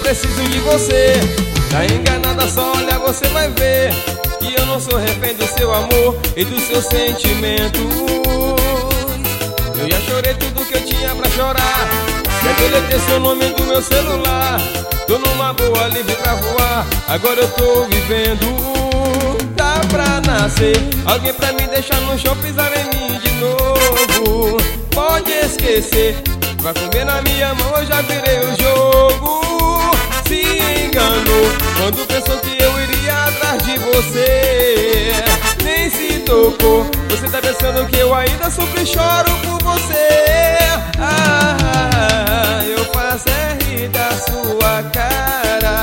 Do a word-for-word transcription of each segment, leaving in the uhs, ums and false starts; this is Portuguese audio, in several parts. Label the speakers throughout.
Speaker 1: preciso de você. Tá enganada, só olha, você vai ver que eu não sou refém do seu amor e dos seus sentimentos. Eu já chorei tudo que eu tinha pra chorar, já deletei seu nome do meu celular. Tô numa boa, livre pra voar, agora eu tô vivendo. Dá pra nascer alguém pra me deixar no chão, pisar em mim de novo. Pode esquecer, vai comer na minha mão, eu já virei o jogo. Se enganou quando pensou que eu iria atrás de você. Nem se tocou, você tá pensando que eu ainda sofro e choro por você. Ah, eu faço é rir da sua cara.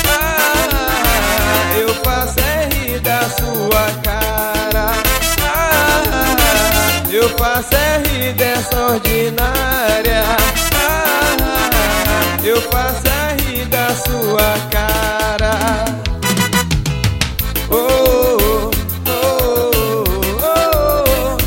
Speaker 1: Ah, eu faço é rir da sua cara. Ah, eu faço é rir dessa ordinária. Ah, eu faço é rir da sua cara. Oh, oh, oh,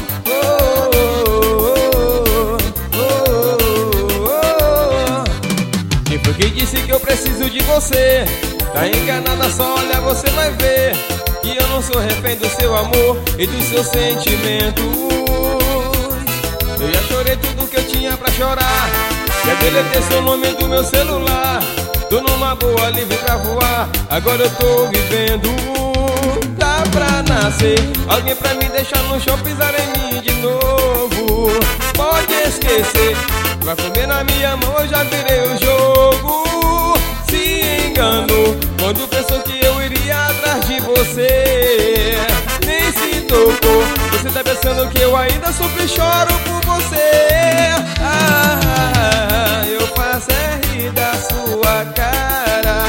Speaker 1: oh, oh. Quem foi que disse que eu preciso de você? Tá enganada, só olha, você vai ver que eu não sou refém do seu amor e dos seus sentimentos. Eu já chorei tudo que eu tinha pra chorar, já deletei seu nome do meu celular. Tô numa boa, livre pra voar, agora eu tô vivendo. Dá pra nascer alguém pra me deixar no chão, pisar em mim de novo. Pode esquecer, vai comer na minha mão, eu já virei o jogo. Se enganou quando pensou que eu iria atrás de você. Nem se tocou, você tá pensando que eu ainda sofro e choro por você. Ah, eu faço é rir da sua cara.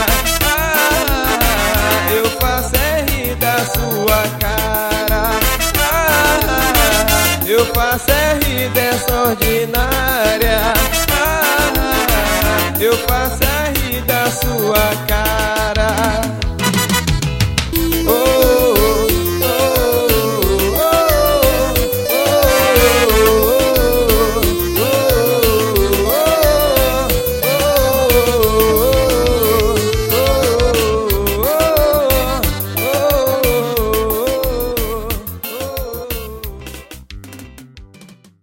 Speaker 1: Ah, eu faço é rir da sua cara. Ah, eu faço é rir dessa ordinária.